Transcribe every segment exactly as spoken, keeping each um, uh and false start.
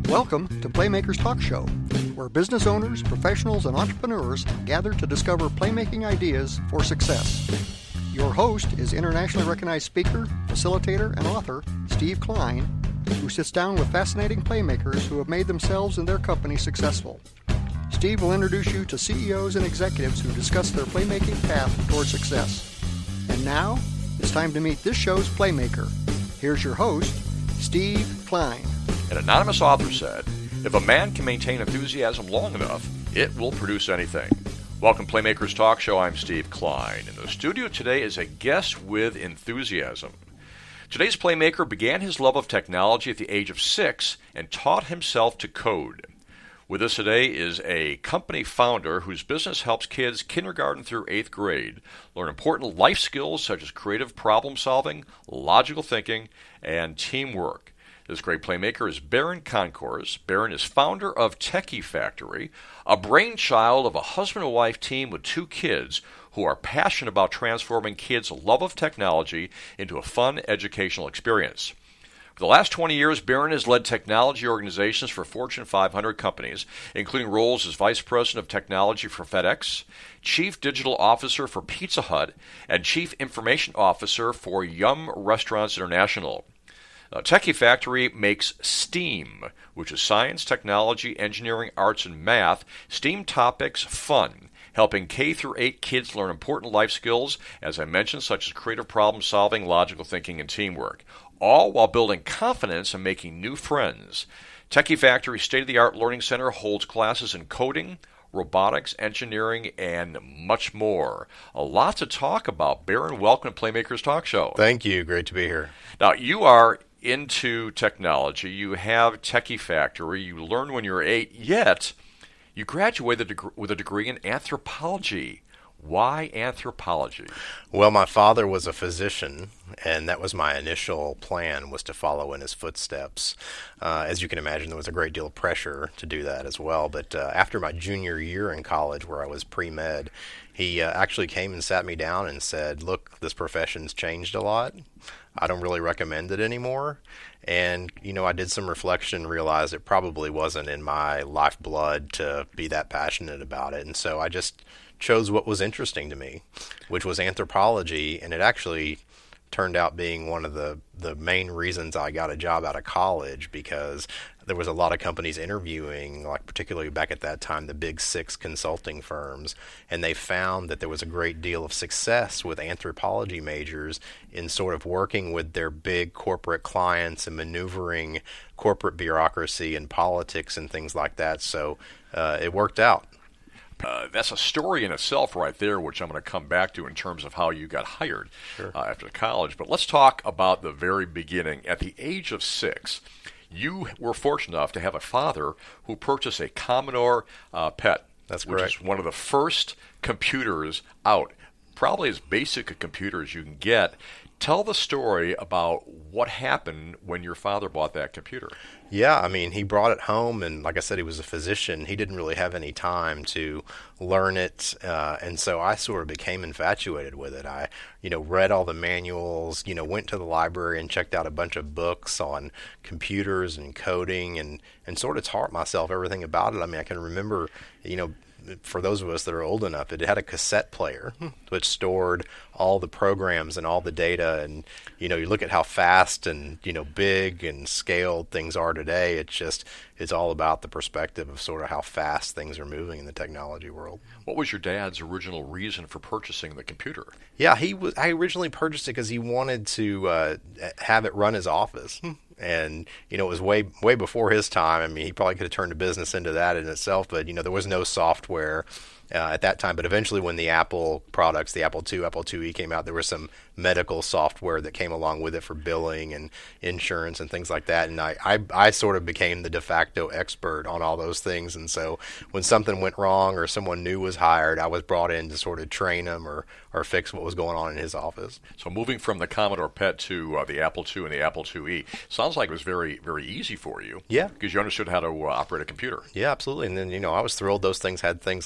Welcome to Playmakers Talk Show, where business owners, professionals, and entrepreneurs gather to discover playmaking ideas for success. Your host is internationally recognized speaker, facilitator, and author Steve Klein, who sits down with fascinating playmakers who have made themselves and their company successful. Steve will introduce you to C E Os and executives who discuss their playmaking path toward success. And now, it's time to meet this show's playmaker. Here's your host, Steve Klein. An anonymous author said, if a man can maintain enthusiasm long enough, it will produce anything. Welcome, Playmakers Talk Show. I'm Steve Klein. In the studio today is a guest with enthusiasm. Today's playmaker began his love of technology at the age of six and taught himself to code. With us today is a company founder whose business helps kids kindergarten through eighth grade learn important life skills such as creative problem solving, logical thinking, and teamwork. This great playmaker is Baron Concours. Baron is founder of Techie Factory, a brainchild of a husband and wife team with two kids who are passionate about transforming kids' love of technology into a fun educational experience. For the last twenty years, Baron has led technology organizations for Fortune five hundred companies, including roles as Vice President of Technology for FedEx, Chief Digital Officer for Pizza Hut, and Chief Information Officer for Yum Restaurants International. Uh, Techie Factory makes STEAM, which is science, technology, engineering, arts, and math, STEAM topics fun, helping K through eight kids learn important life skills, as I mentioned, such as creative problem solving, logical thinking, and teamwork, all while building confidence and making new friends. Techie Factory's state-of-the-art learning center holds classes in coding, robotics, engineering, and much more. A lot to talk about. Baron, welcome to Playmakers Talk Show. Thank you. Great to be here. Now, you are into technology. You have Techie Factory. You learned when you were eight, yet you graduated with a degree in anthropology. Why anthropology? Well, my father was a physician, and that was my initial plan, was to follow in his footsteps. Uh, as you can imagine, there was a great deal of pressure to do that as well. But uh, after my junior year in college, where I was pre-med, he uh, actually came and sat me down and said, look, this profession's changed a lot. I don't really recommend it anymore. And, you know, I did some reflection and realized it probably wasn't in my lifeblood to be that passionate about it. And so I just chose what was interesting to me, which was anthropology, and it actually turned out being one of the, the main reasons I got a job out of college, because there was a lot of companies interviewing, like particularly back at that time, the big six consulting firms, and they found that there was a great deal of success with anthropology majors in sort of working with their big corporate clients and maneuvering corporate bureaucracy and politics and things like that. So uh, it worked out. Uh, that's a story in itself right there, which I'm going to come back to in terms of how you got hired Sure. uh, after college. But let's talk about the very beginning. At the age of six, you were fortunate enough to have a father who purchased a Commodore uh, P E T. That's which correct. is one of the first computers out, probably as basic a computer as you can get. Tell the story about what happened when your father bought that computer. Yeah, I mean, he brought it home, and like I said, he was a physician. He didn't really have any time to learn it, uh, and so I sort of became infatuated with it. I, you know, read all the manuals, you know, went to the library and checked out a bunch of books on computers and coding, and, and sort of taught myself everything about it. I mean, I can remember, you know, for those of us that are old enough, it had a cassette player which stored all the programs and all the data. And, you know, you look at how fast and, you know, big and scaled things are today. It's just, it's all about the perspective of sort of how fast things are moving in the technology world. What was your dad's original reason for purchasing the computer? Yeah, he was. I originally purchased it because he wanted to uh, have it run his office. And, you know, it was way way before his time. I mean, he probably could have turned a business into that in itself, but, you know, there was no software uh, at that time. But eventually when the Apple products, the Apple two, Apple two E came out, there was some medical software that came along with it for billing and insurance and things like that. And I, I, I sort of became the de facto expert on all those things. And so when something went wrong or someone new was hired, I was brought in to sort of train them or, or fix what was going on in his office. So moving from the Commodore P E T to uh, the Apple two and the Apple two E, sounds like it was very, very easy for you. Yeah. Because you understood how to uh, operate a computer. Yeah, absolutely. And then, you know, I was thrilled those things had things like disk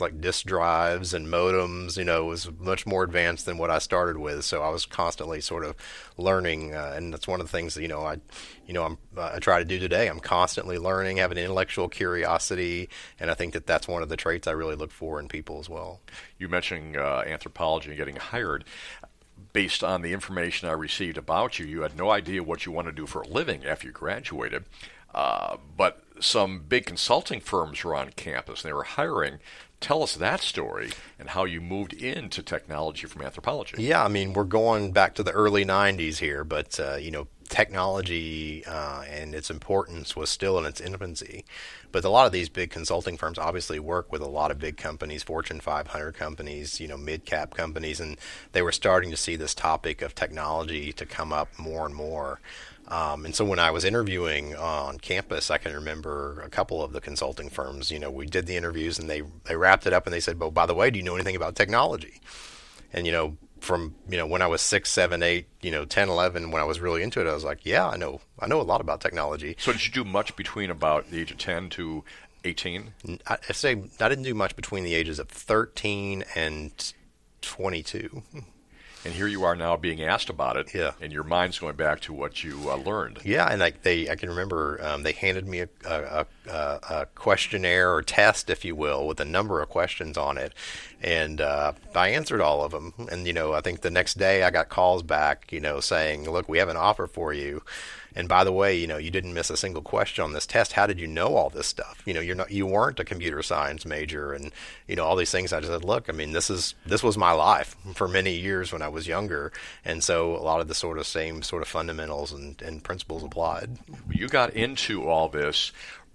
drives and modems, you know, was much more advanced than what I started with. So I was constantly sort of learning, uh, and that's one of the things that, you know, I, you know, I'm, uh, I try to do today. I'm constantly learning, have an intellectual curiosity, and I think that that's one of the traits I really look for in people as well. You mentioned uh, anthropology and getting hired. Based on the information I received about you, you had no idea what you wanted to do for a living after you graduated. Uh, but some big consulting firms were on campus, and they were hiring. Tell us that story and how you moved into technology from anthropology. Yeah, I mean, we're going back to the early nineties here, but, uh, you know, technology uh, and its importance was still in its infancy. But a lot of these big consulting firms obviously work with a lot of big companies, Fortune five hundred companies, you know, mid-cap companies, and they were starting to see this topic of technology to come up more and more. Um, and so when I was interviewing on campus, I can remember a couple of the consulting firms, you know, we did the interviews and they, they wrapped it up and they said, well, by the way, do you know anything about technology? And, you know, from, you know, when I was six, seven, eight, you know, ten, eleven, when I was really into it, I was like, yeah, I know, I know a lot about technology. So did you do much between about the age of ten to eighteen? I, I say I didn't do much between the ages of thirteen and twenty-two. And here you are now being asked about it, yeah. and your mind's going back to what you uh, learned. Yeah, and like they, I can remember um, they handed me a, a, a, a questionnaire or test, if you will, with a number of questions on it, and uh, I answered all of them. And you know, I think the next day I got calls back, you know, saying, "Look, we have an offer for you." And by the way, you know, you didn't miss a single question on this test. How did you know all this stuff? You know, you're not, you weren't a computer science major, and you know all these things. I just said, look, I mean, this is this was my life for many years when I was younger, and so a lot of the sort of same sort of fundamentals and, and principles applied. You got into all this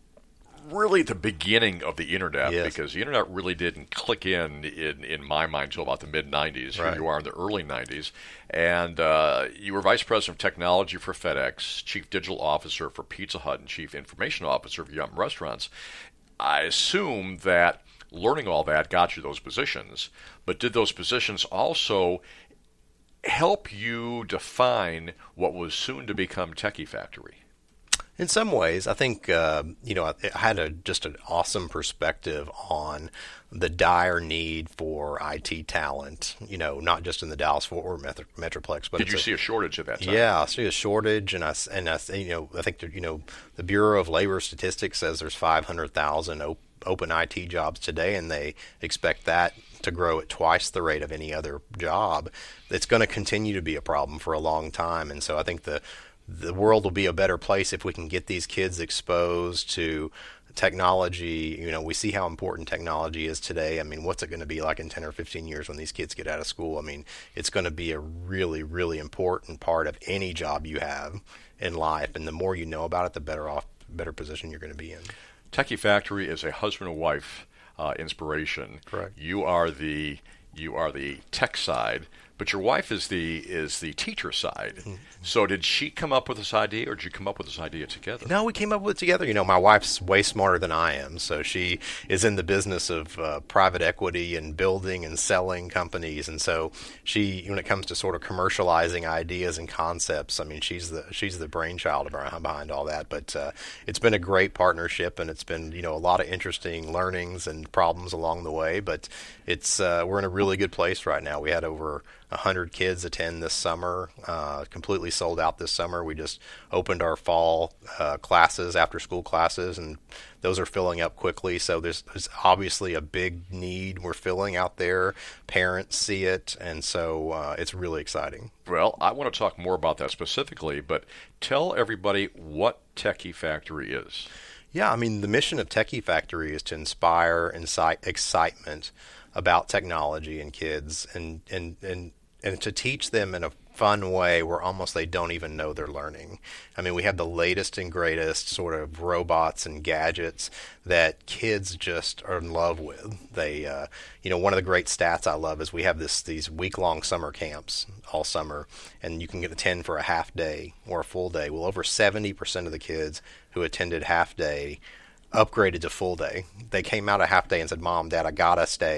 really at the beginning of the internet, yes. because the internet really didn't click in in, in my mind until about the mid nineties. Right. Here you are in the early nineties. And uh, you were Vice President of Technology for FedEx, Chief Digital Officer for Pizza Hut, and Chief Information Officer for Yum Restaurants. I assume that learning all that got you those positions, but did those positions also help you define what was soon to become Techie Factory? In some ways, I think, uh, you know, I, I had a, just an awesome perspective on the dire need for I T talent, you know, not just in the Dallas-Fort Worth metro, Metroplex. But Did you a, see a shortage at that time? Yeah, I see a shortage, and I, and I, you know, I think, you know, the Bureau of Labor Statistics says there's five hundred thousand op- open I T jobs today, and they expect that to grow at twice the rate of any other job. It's going to continue to be a problem for a long time, and so I think the the world will be a better place if we can get these kids exposed to technology. You know, we see how important technology is today. I mean, what's it going to be like in ten or fifteen years when these kids get out of school? I mean, it's going to be a really, really important part of any job you have in life. And the more you know about it, the better off, better position you're going to be in. Techie Factory is a husband and wife uh, inspiration. Correct. You are the you are the tech side, but your wife is the is the teacher side. Mm-hmm. So did she come up with this idea, or did you come up with this idea together? No, we came up with it together. You know, my wife's way smarter than I am, so she is in the business of uh, private equity and building and selling companies, and so she, when it comes to sort of commercializing ideas and concepts, I mean, she's the she's the brainchild behind all that. But uh, it's been a great partnership, and it's been, you know, a lot of interesting learnings and problems along the way. But it's uh, we're in a really good place right now. We had over one hundred kids attend this summer, uh, completely sold out this summer. We just opened our fall uh, classes, after school classes, and those are filling up quickly. So there's, there's obviously a big need we're filling out there. Parents see it, and so uh, it's really exciting. Well, I want to talk more about that specifically, but tell everybody what Techie Factory is. Yeah, I mean, the mission of Techie Factory is to inspire incite, excitement about technology in kids, and, and, and, and to teach them in a fun way where almost they don't even know they're learning. I mean, we have the latest and greatest sort of robots and gadgets that kids just are in love with. They, uh, you know, one of the great stats I love is we have this these week-long summer camps all summer, and you can get attend for a half day or a full day. Well, over seventy percent of the kids who attended half day upgraded to full day. They came out a half day and said, "Mom, Dad, I gotta stay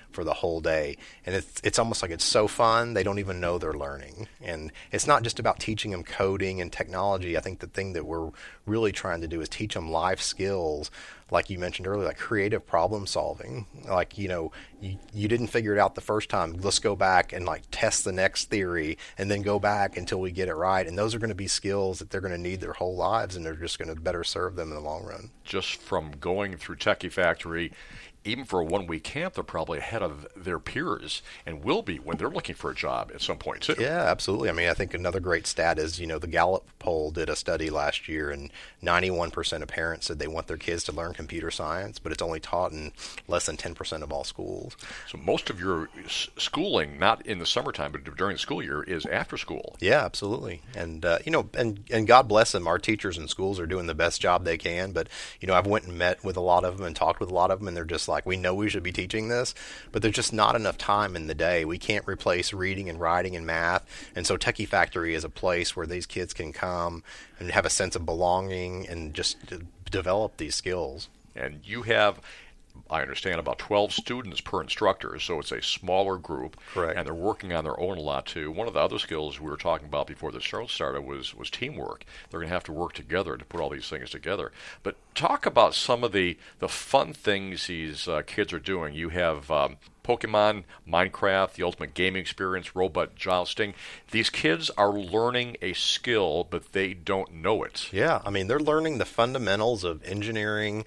for the whole day. And it's it's almost like it's so fun, they don't even know they're learning. And it's not just about teaching them coding and technology. I think the thing that we're really trying to do is teach them life skills, like you mentioned earlier, like creative problem solving. Like, you know, you, you didn't figure it out the first time. Let's go back and like test the next theory and then go back until we get it right. And those are going to be skills that they're going to need their whole lives, and they're just going to better serve them in the long run. Just from going through Techie Factory, even for a one-week camp, they're probably ahead of their peers and will be when they're looking for a job at some point, too. Yeah, absolutely. I mean, I think another great stat is, you know, the Gallup poll did a study last year, and ninety-one percent of parents said they want their kids to learn computer science, but it's only taught in less than ten percent of all schools. So most of your s- schooling, not in the summertime, but during the school year, is after school. Yeah, absolutely. And, uh, you know, and, and God bless them, our teachers in schools are doing the best job they can, but, you know, I've went and met with a lot of them and talked with a lot of them, and they're just like, we know we should be teaching this, but there's just not enough time in the day. We can't replace reading and writing and math, and so Techie Factory is a place where these kids can come and have a sense of belonging and just d- develop these skills. And you have, I understand, about twelve students per instructor, so it's a smaller group. Correct. And they're working on their own a lot, too. One of the other skills we were talking about before the show started was, was teamwork. They're going to have to work together to put all these things together. But talk about some of the, the fun things these uh, kids are doing. You have um, Pokemon, Minecraft, the ultimate gaming experience, robot jousting. These kids are learning a skill, but they don't know it. Yeah, I mean, they're learning the fundamentals of engineering,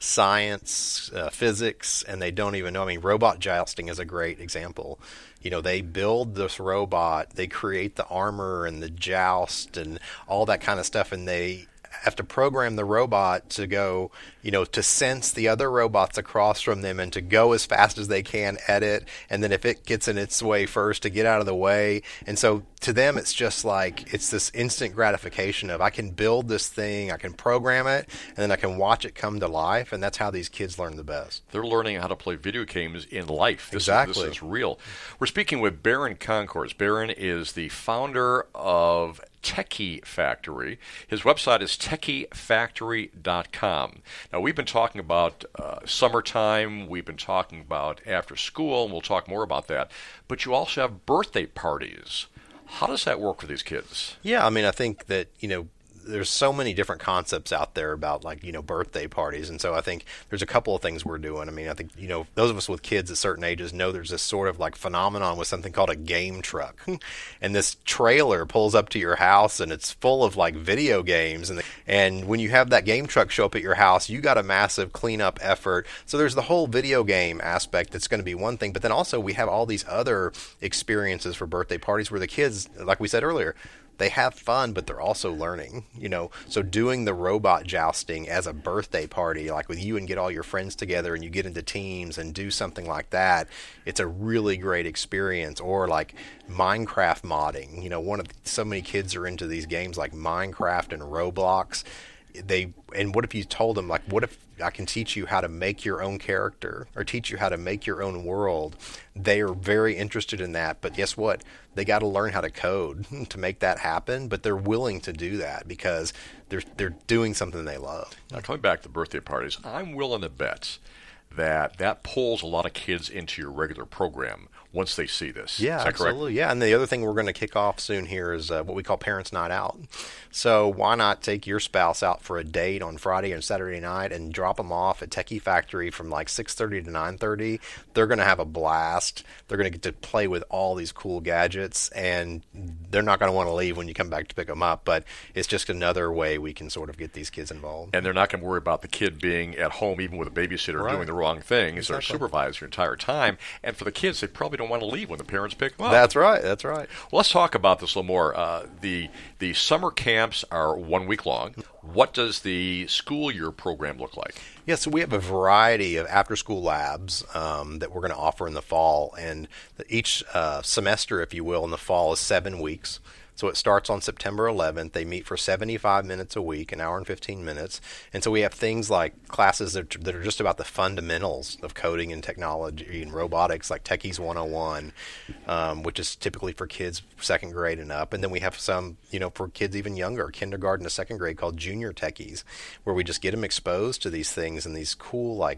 science, uh, physics, and they don't even know. I mean, robot jousting is a great example. You know, they build this robot, they create the armor and the joust and all that kind of stuff, and they have to program the robot to go, you know, to sense the other robots across from them and to go as fast as they can at it. And then if it gets in its way first, to get out of the way. And so to them, it's just like, it's this instant gratification of, I can build this thing, I can program it, and then I can watch it come to life. And that's how these kids learn the best. They're learning how to play video games in life. This exactly. Is, this is real. We're speaking with Baron Concourse. Baron is the founder of Techie Factory. His website is techie factory dot com. Now, we've been talking about uh, summertime, we've been talking about after school, and we'll talk more about that. But you also have birthday parties. How does that work for these kids? Yeah, I mean, I think that, you know, there's so many different concepts out there about, like, you know, birthday parties. And so I think there's a couple of things we're doing. I mean, I think, you know, those of us with kids at certain ages know there's this sort of like phenomenon with something called a game truck. And this trailer pulls up to your house and it's full of like video games. And, the, and when you have that game truck show up at your house, you got a massive cleanup effort. So there's the whole video game aspect that's going to be one thing. But then also we have all these other experiences for birthday parties where the kids, like we said earlier, they have fun, but they're also learning, you know. So doing the robot jousting as a birthday party, like with you and get all your friends together and you get into teams and do something like that, it's a really great experience. Or like Minecraft modding, you know, one of the, so many kids are into these games like Minecraft and Roblox. They and what if you told them, like, what if I can teach you how to make your own character or teach you how to make your own world? They are very interested in that, but guess what? They got to learn how to code to make that happen, but they're willing to do that because they're they're doing something they love. Now, coming back to birthday parties, I'm willing to bet that that pulls a lot of kids into your regular program once they see this. Yeah, is that absolutely. correct? Yeah, and the other thing we're going to kick off soon here is uh, what we call Parents Night Out. So why not take your spouse out for a date on Friday and Saturday night and drop them off at Techie Factory from like six thirty to nine thirty. They're going to have a blast. They're going to get to play with all these cool gadgets, and they're not going to want to leave when you come back to pick them up, but it's just another way we can sort of get these kids involved. And they're not going to worry about the kid being at home, even with a babysitter, Right. doing the wrong things. Exactly. They're supervised your entire time. And for the kids, they probably don't want to leave when the parents pick them up. That's right. That's right. Well, let's talk about this a little more. Uh, the the summer camps are one week long. What does the school year program look like? Yeah, so we have a variety of after-school labs um, that we're going to offer in the fall, and each uh, semester, if you will, in the fall is seven weeks. So it starts on September eleventh. They meet for seventy-five minutes a week, an hour and fifteen minutes. And so we have things like classes that, that are just about the fundamentals of coding and technology and robotics, like Techies one oh one, um, which is typically for kids second grade and up. And then we have some, you know, for kids even younger, kindergarten to second grade, called Junior Techies, where we just get them exposed to these things and these cool, like,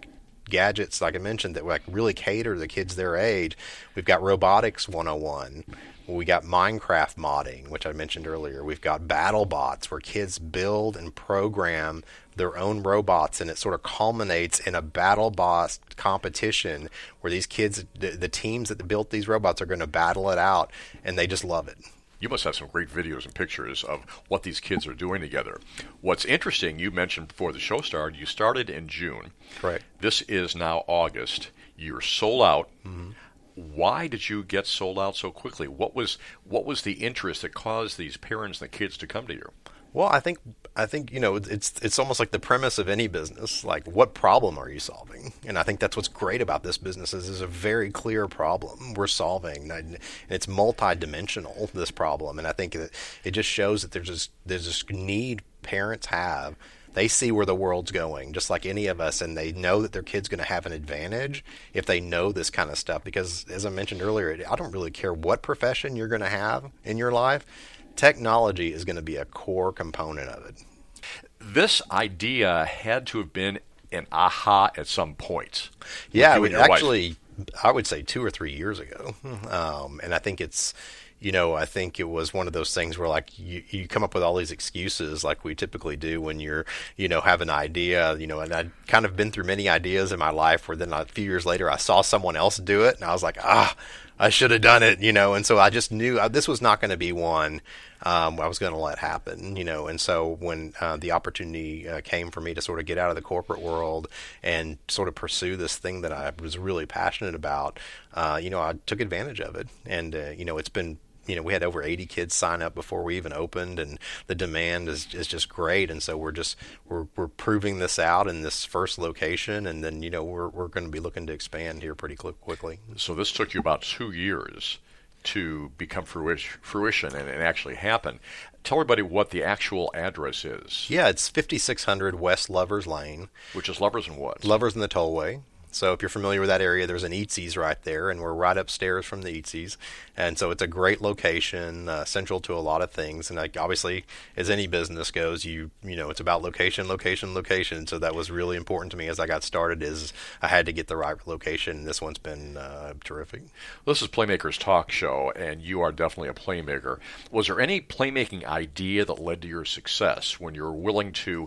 gadgets, like I mentioned, that like really cater to the kids their age. We've got Robotics one oh one. We got Minecraft modding, which I mentioned earlier. We've got BattleBots, where kids build and program their own robots, and it sort of culminates in a BattleBot competition where these kids, the, the teams that built these robots, are going to battle it out, and they just love it. You must have some great videos and pictures of what these kids are doing together. What's interesting, you mentioned before the show started, you started in June. Correct. This is now August. You're sold out. Mm-hmm. Why did you get sold out so quickly? What was what was the interest that caused these parents and the kids to come to you? Well, I think I think you know it's it's almost like the premise of any business. Like, what problem are you solving? And I think that's what's great about this business is there's a very clear problem we're solving, and it's multi-dimensional, this problem. And I think that it just shows that there's this there's this need parents have. They see where the world's going, just like any of us, and they know that their kid's going to have an advantage if they know this kind of stuff. Because, as I mentioned earlier, I don't really care what profession you're going to have in your life. Technology is going to be a core component of it. This idea had to have been an aha at some point. Yeah, it actually, I would say two or three years ago. Um, and I think it's... You know, I think it was one of those things where, like, you, you come up with all these excuses like we typically do when you're, you know, have an idea, you know, and I'd kind of been through many ideas in my life where then a few years later I saw someone else do it and I was like, ah, I should have done it, you know, and so I just knew uh, this was not going to be one um, I was going to let happen, you know, and so when uh, the opportunity uh, came for me to sort of get out of the corporate world and sort of pursue this thing that I was really passionate about, uh, you know, I took advantage of it, and, uh, you know, it's been You know, we had over eighty kids sign up before we even opened, and the demand is is just great. And so we're just we're we're proving this out in this first location, and then you know we're we're going to be looking to expand here pretty quickly. So this took you about two years to become fruition and, and actually happen. Tell everybody what the actual address is. Yeah, it's fifty-six hundred West Lovers Lane, which is Lovers and what? Lovers and the Tollway. So if you're familiar with that area, there's an Eatzi's right there, and we're right upstairs from the Eatzi's. And so it's a great location, uh, central to a lot of things. And like, obviously, as any business goes, you you know, it's about location, location, location. So that was really important to me as I got started, is I had to get the right location. And this one's been uh, terrific. This is Playmakers Talk Show, and you are definitely a playmaker. Was there any playmaking idea that led to your success when you were willing to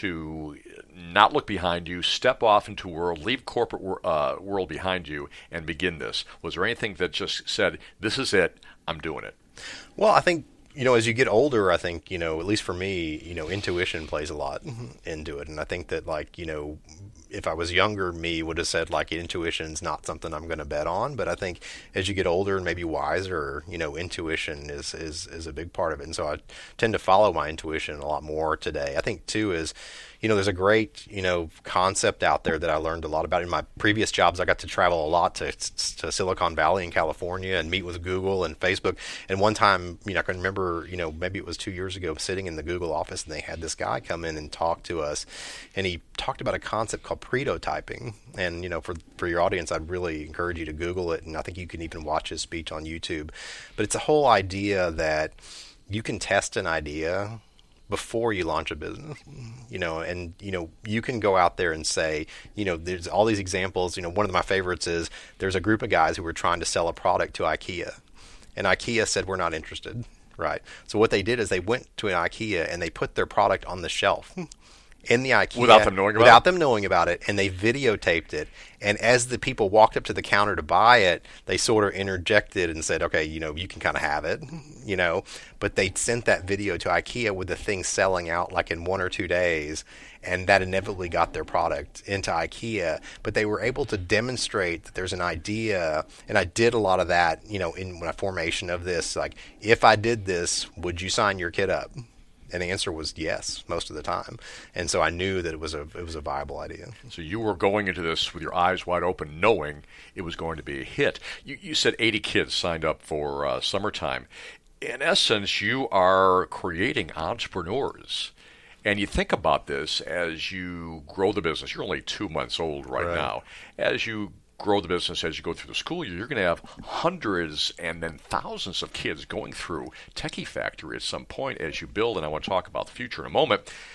to not look behind you, step off into a world, leave corporate uh, world behind you, and begin this? Was there anything that just said, this is it, I'm doing it? Well, I think, you know, as you get older, I think, you know, at least for me, you know, intuition plays a lot into it. And I think that, like, you know, if I was younger, me would have said, like, intuition's not something I'm going to bet on. But I think as you get older and maybe wiser, you know, intuition is, is, is a big part of it. And so I tend to follow my intuition a lot more today. I think, too, is, you know, there's a great, you know, concept out there that I learned a lot about. In my previous jobs, I got to travel a lot to, to Silicon Valley in California and meet with Google and Facebook. And one time, you know, I can remember, you know, maybe it was two years ago, sitting in the Google office, and they had this guy come in and talk to us. And he talked about a concept called prototyping. And, you know, for, for your audience, I'd really encourage you to Google it. And I think you can even watch his speech on YouTube. But it's a whole idea that you can test an idea before you launch a business, you know, and, you know, you can go out there and say, you know, there's all these examples. You know, one of my favorites is there's a group of guys who were trying to sell a product to IKEA, and IKEA said, we're not interested. Right. So what they did is they went to an IKEA and they put their product on the shelf in the IKEA without them knowing about without it? them knowing about it, and they videotaped it. And as the people walked up to the counter to buy it, they sort of interjected and said, okay, you know, you can kind of have it, you know. But they sent that video to IKEA with the thing selling out like in one or two days, and that inevitably got their product into IKEA. But they were able to demonstrate that there's an idea, and I did a lot of that, you know, in my formation of this. Like, if I did this, would you sign your kid up? And the answer was yes, most of the time. And so I knew that it was a it was a viable idea. So you were going into this with your eyes wide open, knowing it was going to be a hit. You, you said eighty kids signed up for uh, summertime. In essence, you are creating entrepreneurs. And you think about this as you grow the business. You're only two months old right, right. now. As you grow the business, as you go through the school year, you're going to have hundreds and then thousands of kids going through Techie Factory at some point as you build, and I want to talk about the future in a moment.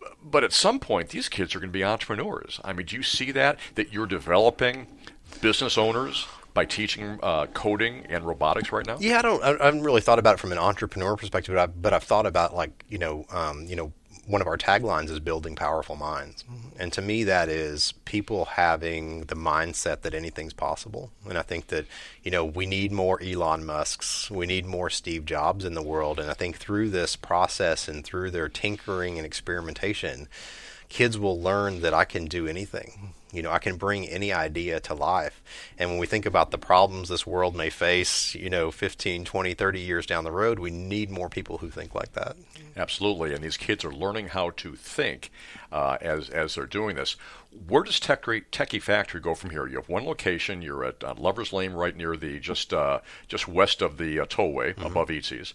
but at some point, these kids are going to be entrepreneurs. I mean, do you see that, that you're developing business owners by teaching uh, coding and robotics right now? Yeah, I don't. I haven't really thought about it from an entrepreneur perspective, but, I, but I've thought about like you know, um, you know, one of our taglines is building powerful minds, and to me that is people having the mindset that anything's possible. And I think that you know we need more Elon Musks, we need more Steve Jobs in the world, and I think through this process and through their tinkering and experimentation, kids will learn that I can do anything. You know, I can bring any idea to life. And when we think about the problems this world may face, you know, fifteen, twenty, thirty years down the road, we need more people who think like that. Absolutely. And these kids are learning how to think uh, as as they're doing this. Where does Tech, Techie Factory go from here? You have one location. You're at uh, Lover's Lane, right near the, just uh, just west of the uh, tollway, mm-hmm. above Eatsy's.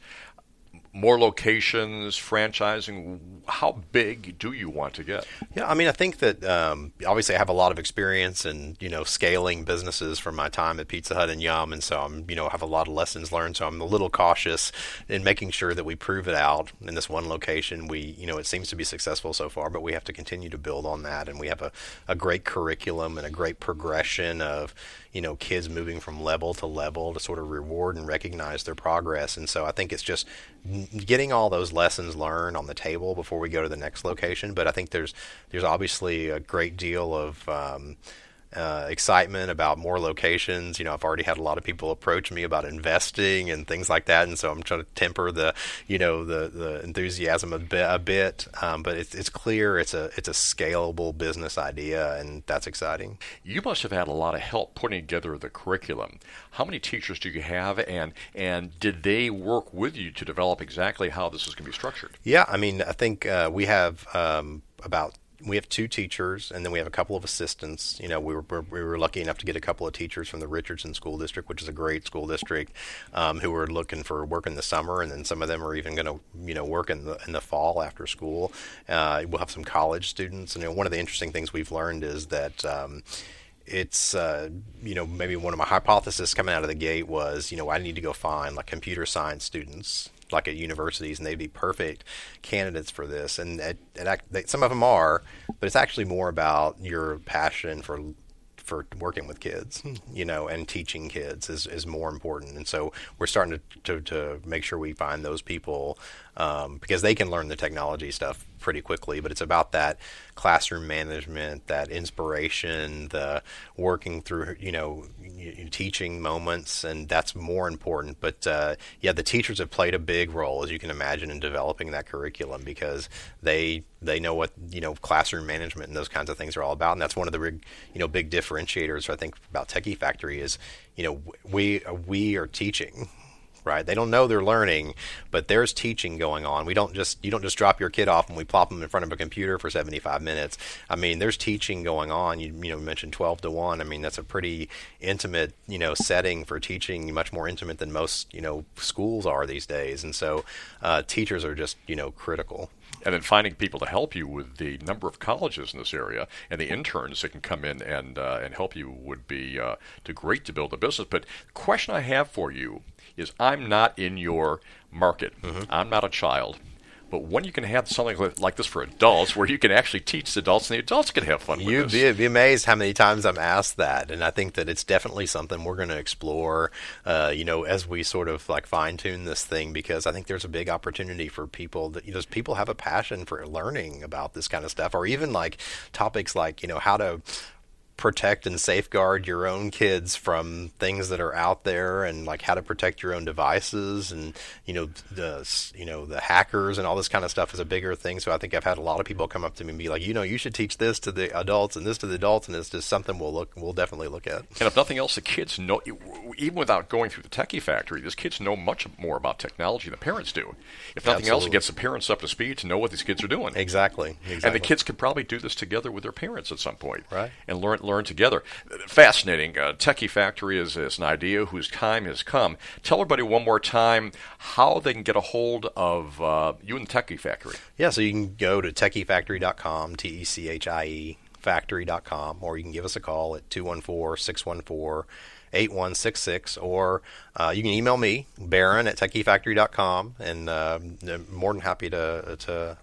More locations, franchising. How big do you want to get? Yeah, I mean, I think that um, obviously I have a lot of experience in you know scaling businesses from my time at Pizza Hut and Yum, and so I'm you know have a lot of lessons learned. So I'm a little cautious in making sure that we prove it out in this one location. We you know it seems to be successful so far, but we have to continue to build on that. And we have a, a great curriculum and a great progression of you know kids moving from level to level to sort of reward and recognize their progress. And so I think it's just getting all those lessons learned on the table before we go to the next location. But I think there's there's obviously a great deal of um, uh, excitement about more locations. You know, I've already had a lot of people approach me about investing and things like that, and so I'm trying to temper the you know the the enthusiasm a bit. A bit. Um, but it's it's clear it's a it's a scalable business idea, and that's exciting. You must have had a lot of help putting together the curriculum. How many teachers do you have, and and did they work with you to develop exactly how this is going to be structured? Yeah, I mean, I think uh, we have um, about we have two teachers, and then we have a couple of assistants. You know, we were we were lucky enough to get a couple of teachers from the Richardson School District, which is a great school district, um, who were looking for work in the summer, and then some of them are even going to you know work in the in the fall after school. Uh, we'll have some college students, and you know, one of the interesting things we've learned is that. Um, It's, uh, you know, maybe one of my hypotheses coming out of the gate was, you know, I need to go find like computer science students like at universities, and they'd be perfect candidates for this. And it, it, they, some of them are, but it's actually more about your passion for for working with kids, you know, and teaching kids is, is more important. And so we're starting to, to, to make sure we find those people um, because they can learn the technology stuff pretty quickly, but it's about that classroom management, that inspiration, the working through, you know, teaching moments, and that's more important. But uh, yeah, the teachers have played a big role, as you can imagine, in developing that curriculum because they they know what you know classroom management and those kinds of things are all about, and that's one of the big you know big differentiators I think about Techie Factory is you know we we are teaching. Right, they don't know they're learning, but there's teaching going on. We don't just you don't just drop your kid off and we plop them in front of a computer for seventy-five minutes. I mean, there's teaching going on. You you know mentioned twelve to one. I mean, that's a pretty intimate you know setting for teaching, much more intimate than most you know schools are these days. And so, uh, teachers are just you know critical. And then finding people to help you with the number of colleges in this area and the interns that can come in and uh, and help you would be uh, to great to build a business. But the question I have for you is I'm not in your market. Mm-hmm. I'm not a child. But when you can have something like this for adults where you can actually teach the adults and the adults can have fun with You'd this. You'd be amazed how many times I'm asked that. And I think that it's definitely something we're going to explore, uh, you know, as we sort of like fine tune this thing, because I think there's a big opportunity for people that, you know, people have a passion for learning about this kind of stuff, or even like topics like, you know, how to protect and safeguard your own kids from things that are out there, and like how to protect your own devices, and you know the you know the hackers and all this kind of stuff is a bigger thing. So I think I've had a lot of people come up to me and be like, you know, you should teach this to the adults and this to the adults, and it's just something we'll look we'll definitely look at. And if nothing else, the kids know, even without going through the Techie Factory, these kids know much more about technology than parents do. If nothing Absolutely. else, it gets the parents up to speed to know what these kids are doing. Exactly. exactly. And the kids could probably do this together with their parents at some point, right? And learn learn together. Fascinating. Uh, Techie Factory is, is an idea whose time has come. Tell everybody one more time how they can get a hold of uh, you and the Techie Factory. Yeah, so you can go to techie factory dot com, T E C H I E, factory dot com, or you can give us a call at two one four, six one four, eight one six six, or uh, you can email me, Baron at techie factory dot com, and uh, I'm more than happy to to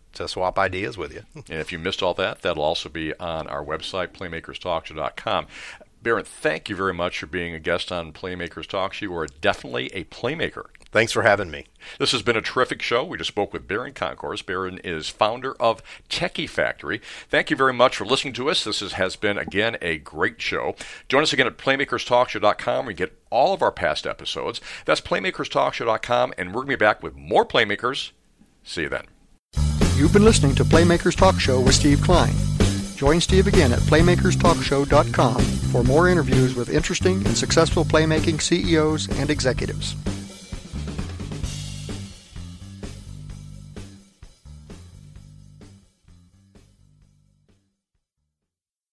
to swap ideas with you. And if you missed all that, that'll also be on our website, playmakers talk show dot com. Barron, thank you very much for being a guest on Playmakers Talk Show. You are definitely a playmaker. Thanks for having me. This has been a terrific show. We just spoke with Barron Concourse. Barron is founder of Techie Factory. Thank you very much for listening to us. This is, has been, again, a great show. Join us again at playmakers talk show dot com where you get all of our past episodes. That's playmakers talk show dot com, and we're going to be back with more Playmakers. See you then. You've been listening to Playmakers Talk Show with Steve Klein. Join Steve again at playmakers talk show dot com for more interviews with interesting and successful playmaking C E Os and executives.